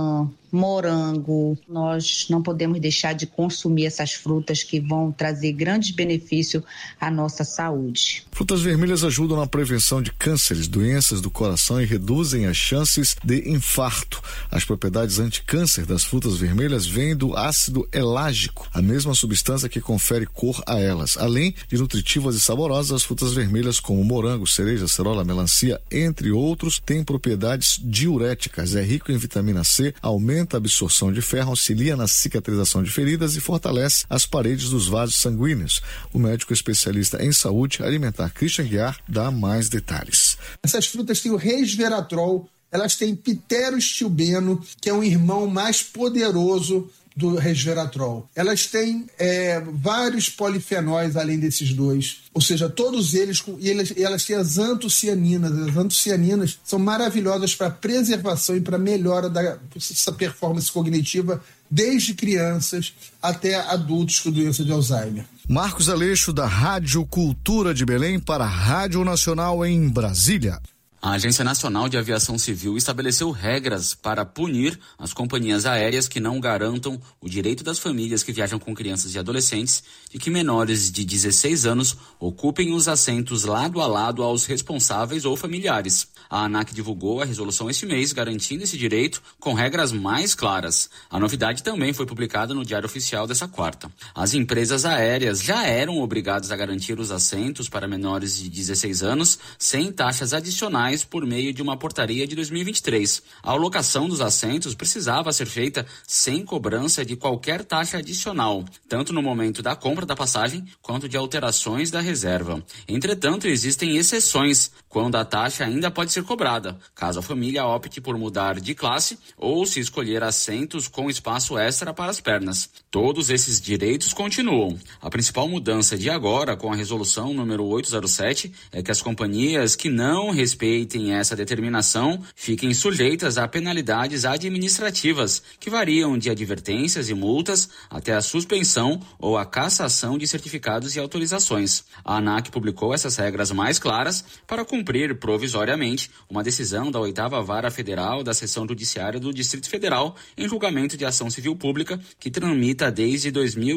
morango. Nós não podemos deixar de consumir essas frutas que vão trazer grandes benefícios à nossa saúde. Frutas vermelhas ajudam na prevenção de cânceres, doenças do coração e reduzem as chances de infarto. As propriedades anticâncer das frutas vermelhas vêm do ácido elágico, a mesma substância que confere cor a elas. Além de nutritivas e saborosas, as frutas vermelhas como morango, cereja, cerola, melancia, entre outros, têm propriedades diuréticas. É rico em vitamina C, aumenta a absorção de ferro, auxilia na cicatrização de feridas e fortalece as paredes dos vasos sanguíneos. O médico especialista em saúde alimentar Christian Guiar dá mais detalhes. Essas frutas têm o resveratrol, elas têm pteroestilbeno, que é um irmão mais poderoso do resveratrol. Elas têm vários polifenóis além desses dois, ou seja, todos eles, e elas têm as antocianinas. As antocianinas são maravilhosas para preservação e para melhora dessa performance cognitiva desde crianças até adultos com doença de Alzheimer. Marcos Aleixo, da Rádio Cultura de Belém, para a Rádio Nacional em Brasília. A Agência Nacional de Aviação Civil estabeleceu regras para punir as companhias aéreas que não garantam o direito das famílias que viajam com crianças e adolescentes de que menores de 16 anos ocupem os assentos lado a lado aos responsáveis ou familiares. A ANAC divulgou a resolução este mês, garantindo esse direito com regras mais claras. A novidade também foi publicada no Diário Oficial dessa quarta. As empresas aéreas já eram obrigadas a garantir os assentos para menores de 16 anos sem taxas adicionais por meio de uma portaria de 2023. A alocação dos assentos precisava ser feita sem cobrança de qualquer taxa adicional, tanto no momento da compra da passagem quanto de alterações da reserva. Entretanto, existem exceções, quando a taxa ainda pode ser cobrada, caso a família opte por mudar de classe ou se escolher assentos com espaço extra para as pernas. Todos esses direitos continuam. A principal mudança de agora, com a resolução número 807, é que as companhias que não respeitem essa determinação fiquem sujeitas a penalidades administrativas que variam de advertências e multas até a suspensão ou a cassação de certificados e autorizações. A ANAC publicou essas regras mais claras para cumprir provisoriamente uma decisão da 8ª Vara Federal da Seção Judiciária do Distrito Federal em julgamento de ação civil pública que tramita desde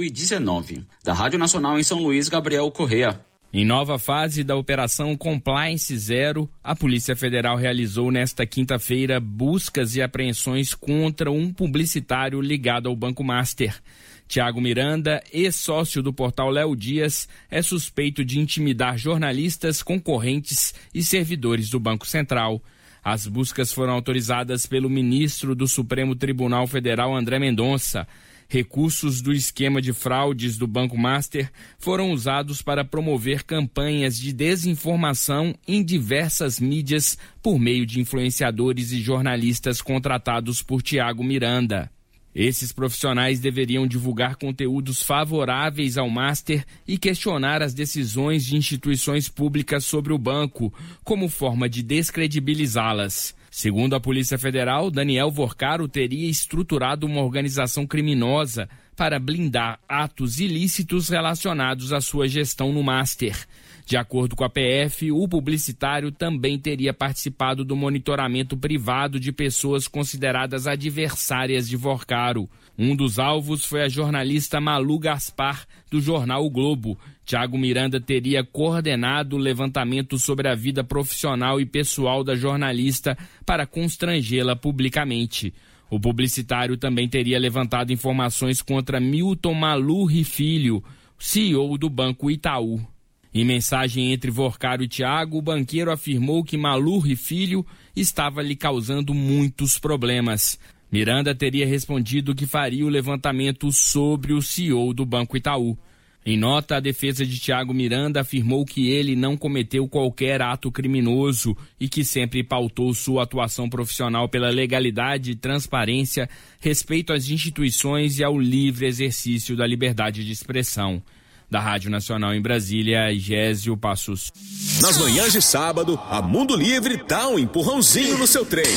2019. Da Rádio Nacional em São Luís, Gabriel Correa. Em nova fase da Operação Compliance Zero, a Polícia Federal realizou nesta quinta-feira buscas e apreensões contra um publicitário ligado ao Banco Master. Tiago Miranda, ex-sócio do portal Léo Dias, é suspeito de intimidar jornalistas, concorrentes e servidores do Banco Central. As buscas foram autorizadas pelo ministro do Supremo Tribunal Federal, André Mendonça. Recursos do esquema de fraudes do Banco Master foram usados para promover campanhas de desinformação em diversas mídias por meio de influenciadores e jornalistas contratados por Tiago Miranda. Esses profissionais deveriam divulgar conteúdos favoráveis ao Master e questionar as decisões de instituições públicas sobre o banco, como forma de descredibilizá-las. Segundo a Polícia Federal, Daniel Vorcaro teria estruturado uma organização criminosa para blindar atos ilícitos relacionados à sua gestão no Master. De acordo com a PF, o publicitário também teria participado do monitoramento privado de pessoas consideradas adversárias de Vorcaro. Um dos alvos foi a jornalista Malu Gaspar, do jornal O Globo. Tiago Miranda teria coordenado o levantamento sobre a vida profissional e pessoal da jornalista para constrangê-la publicamente. O publicitário também teria levantado informações contra Milton Malurri Filho, CEO do Banco Itaú. Em mensagem entre Vorcaro e Tiago, o banqueiro afirmou que Malurri Filho estava lhe causando muitos problemas. Miranda teria respondido que faria o levantamento sobre o CEO do Banco Itaú. Em nota, a defesa de Tiago Miranda afirmou que ele não cometeu qualquer ato criminoso e que sempre pautou sua atuação profissional pela legalidade, transparência, respeito às instituições e ao livre exercício da liberdade de expressão. Da Rádio Nacional em Brasília, Gésio Passos. Nas manhãs de sábado, a Mundo Livre dá um empurrãozinho no seu trem.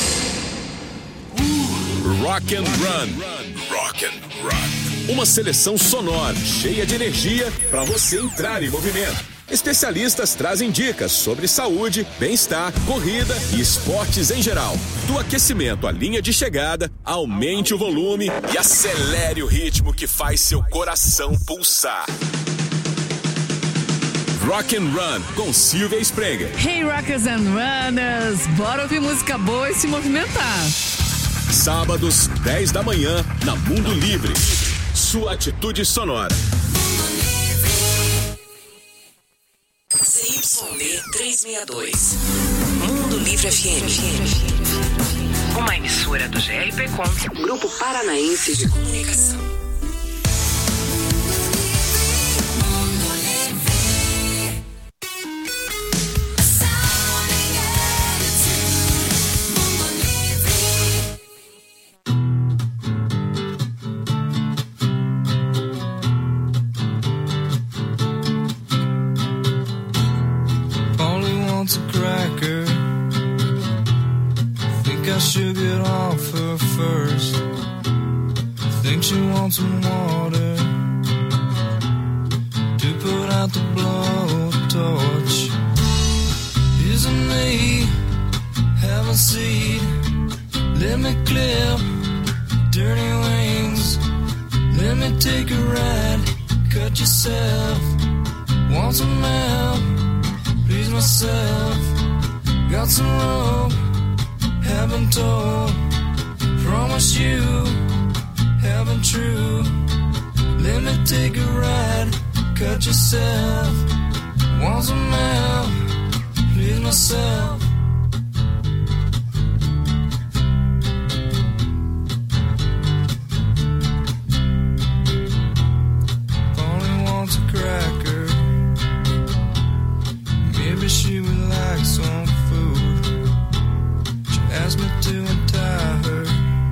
Rock and Run. Rock and Run. Uma seleção sonora, cheia de energia, para você entrar em movimento. Especialistas trazem dicas sobre saúde, bem-estar, corrida e esportes em geral. Do aquecimento à linha de chegada, aumente o volume e acelere o ritmo que faz seu coração pulsar. Rock and Run, com Silvia Sprenger. Hey Rockers and Runners, bora ouvir música boa e se movimentar. Sábados, 10 da manhã, na Mundo Livre. Sua atitude sonora. ZYD 362. Mundo Livre FM. Uma emissora do GRPcom, Grupo Paranaense de Comunicação. Should get off her first. Think she wants some water to put out the blowtorch. Isn't me, have a seat, let me clip dirty wings, let me take a ride, cut yourself, want some help, please myself, got some rope, haven't told, promise you, haven't true. Let me take a ride, cut yourself, want some help, please myself. Only wants a cracker, maybe she would like some food. Asked me to untie her,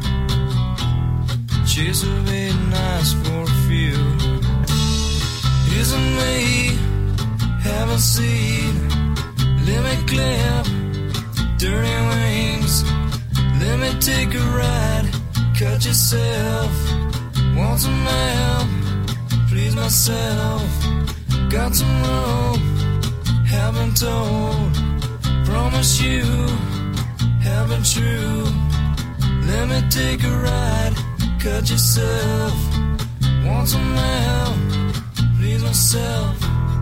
chase her 8 nights for a few. Isn't me, haven't seen, let me clip dirty wings, let me take a ride, cut yourself, want some help, please myself, got some rope, haven't told, promise you, haven't true. Let me take a ride, cut yourself, want some help, please myself.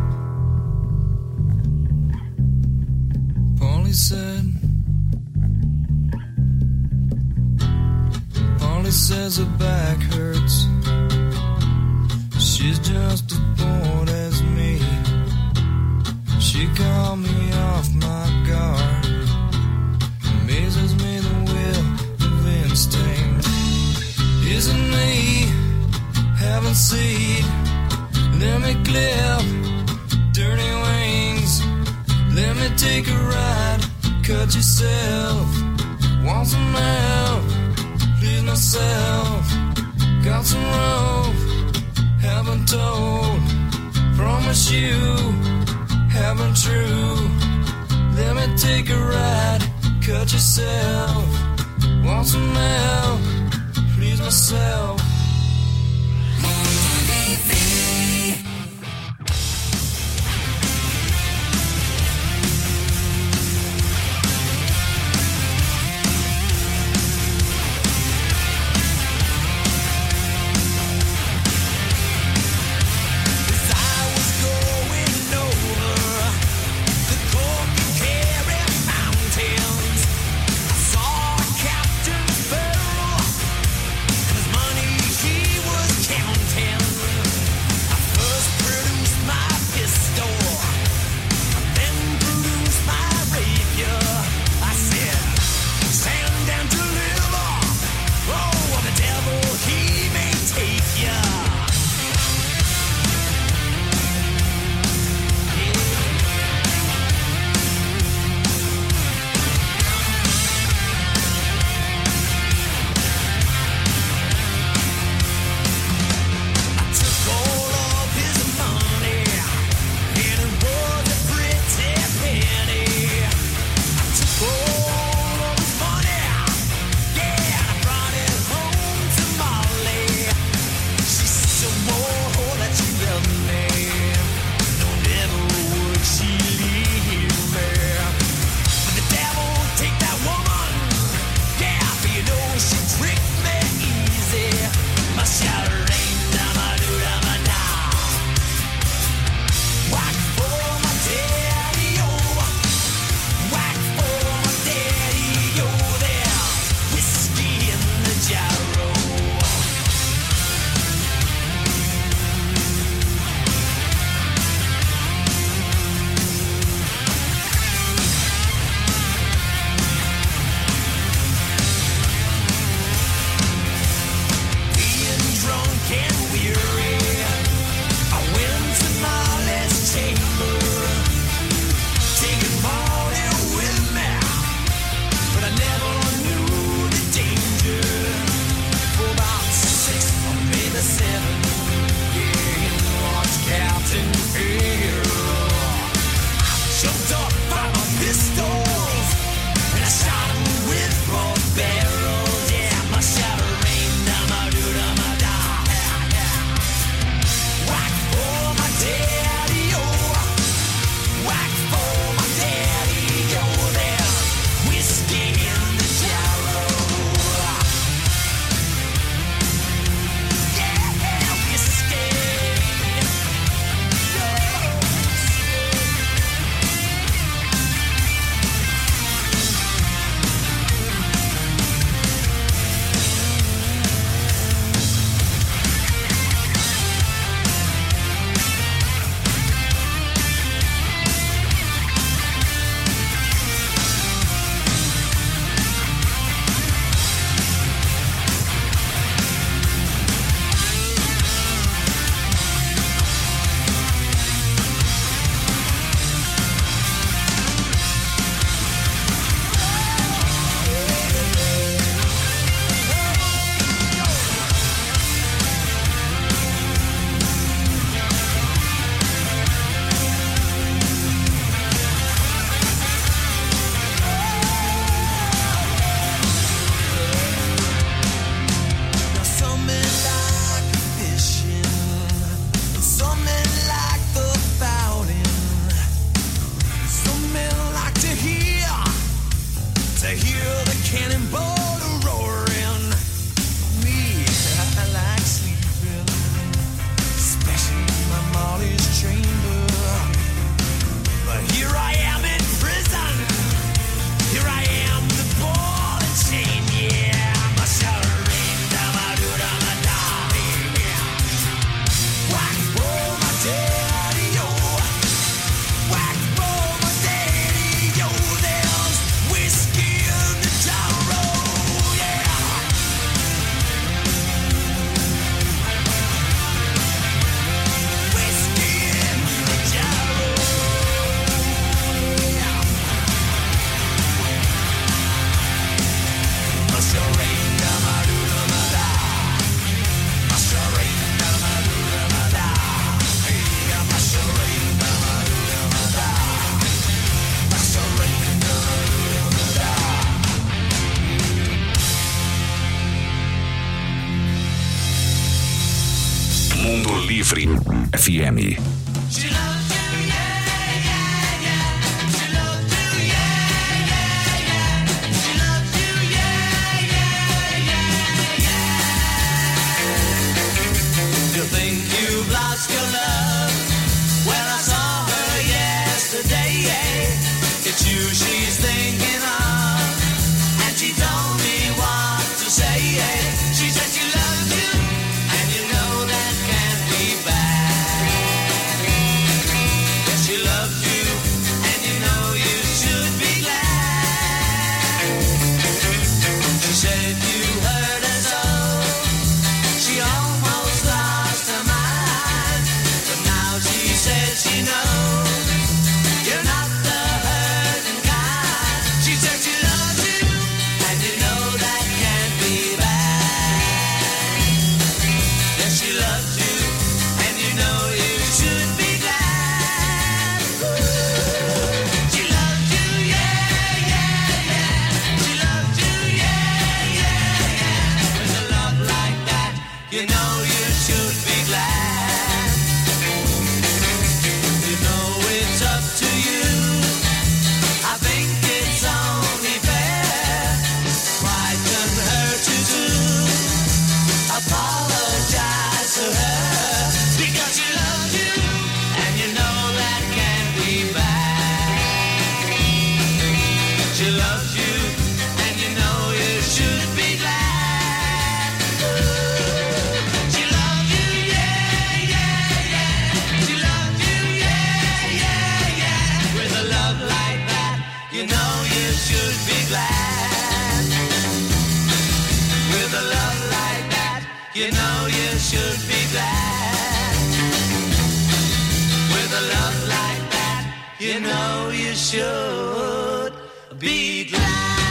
Polly says her back hurts, she's just as bored as me. She called me off my guard, amazes me the will of instinct. Isn't me, haven't seen, let me clip dirty wings, let me take a ride, cut yourself, want some help, please myself, got some rope, haven't told, promise you, haven't true. Let me take a ride, cut yourself, want some help, please myself. Money Mundo Livre FM. You think you've lost your love? Well, I saw her yesterday. It's you she's thinking of, and she told me what to say. She said she loves you, and you know that can't be bad. Yes, she loves you, and you know you should be glad. She said you hurt her so, she almost lost her mind, but now she says she knows you're not the hurting kind. She said she loves you, and you know that can't be bad. Yes, she loves you, and you know you should be glad. She loves you, yeah, yeah, yeah. She loves you, yeah, yeah, yeah. With a love like that, you know you should be glad. You know it's up to you. I think it's only fair. Why couldn't hurt you too? Apologize to her, because she loves you, and you know that can't be bad. She loves you, and you know you should be glad. She loves you, yeah, yeah, yeah. She loves you, yeah, yeah, yeah. With a love like that, you know you should be glad. With a love like that, you know you should be glad. With a love like that, you know you should be glad.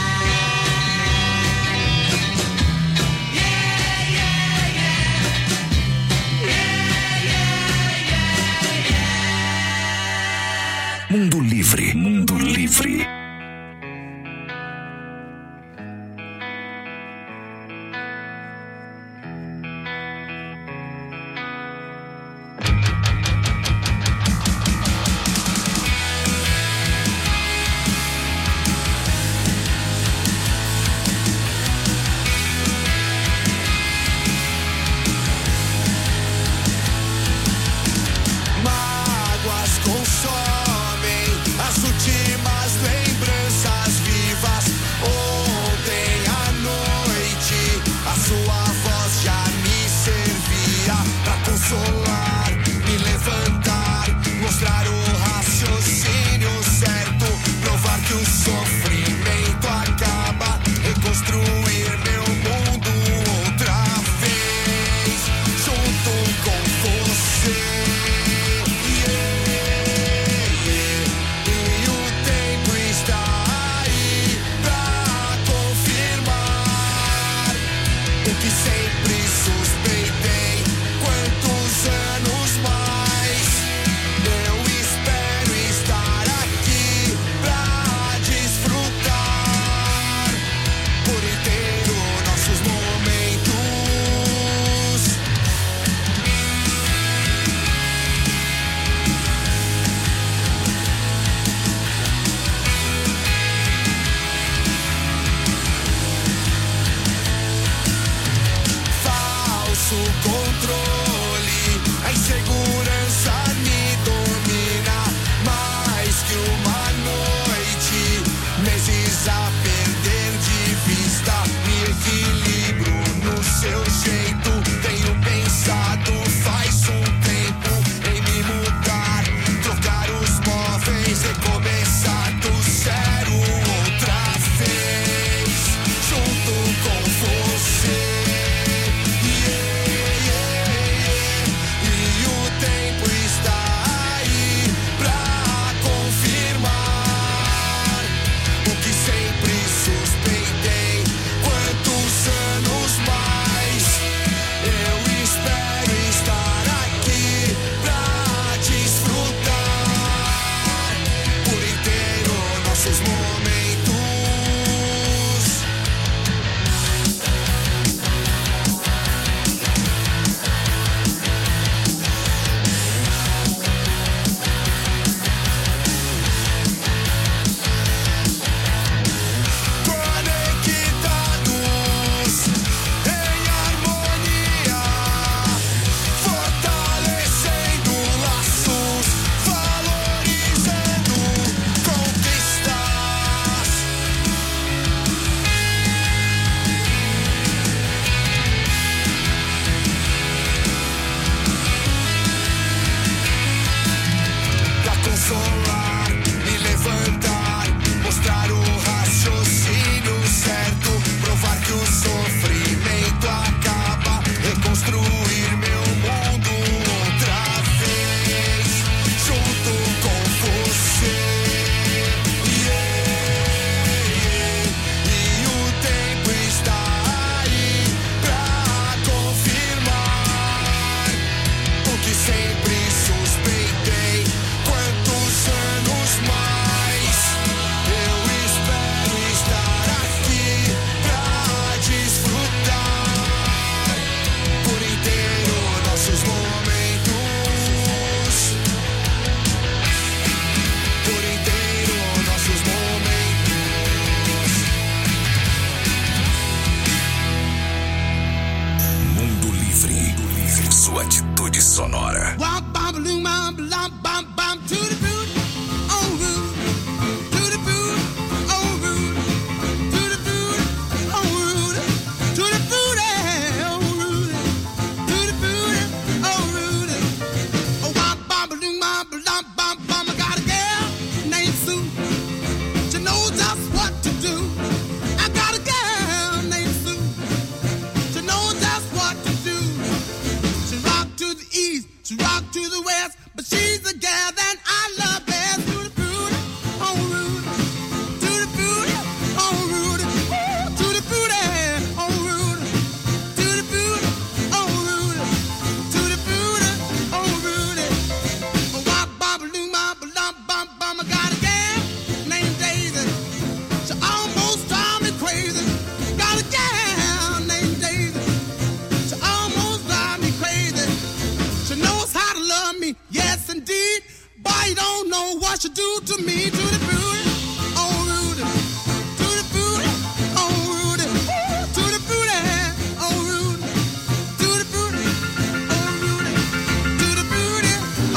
Mundo Livre, Mundo Livre. Mágoas consomem as últimas lembranças vivas. Ontem à noite a sua voz já me servia pra consolar, me levantar, mostrar o raciocínio certo, provar que o sofrimento acaba, reconstruir meu mundo outra vez, junto com você. E o tempo está aí pra confirmar o que sempre suspeitei. Quantos anos mais eu espero estar aqui pra desfrutar por inteiro nossos momentos. Falso controle, a insegurança me domina. Mais que uma noite, meses a perder de vista. Me equilibro no seu jeito. Tenho pensado faz um tempo em me mudar, trocar os móveis, recomeçar do zero outra vez, junto com você. E o She rock to the west, but she's the gal that I love best. Tutti frutti, oh Rudy. Tutti frutti, oh Rudy. Ooh, tutti frutti, oh Rudy. Tutti frutti, oh Rudy. Tutti frutti, oh Rudy. Wop, bop, loom, bop, lump, bump, bum. I got a gal named Daisy. She almost drives me crazy. Got a gal named Daisy. She almost drives me crazy. She knows how to love me, yes indeed. Boy, you don't know what she do to me, to the fruit.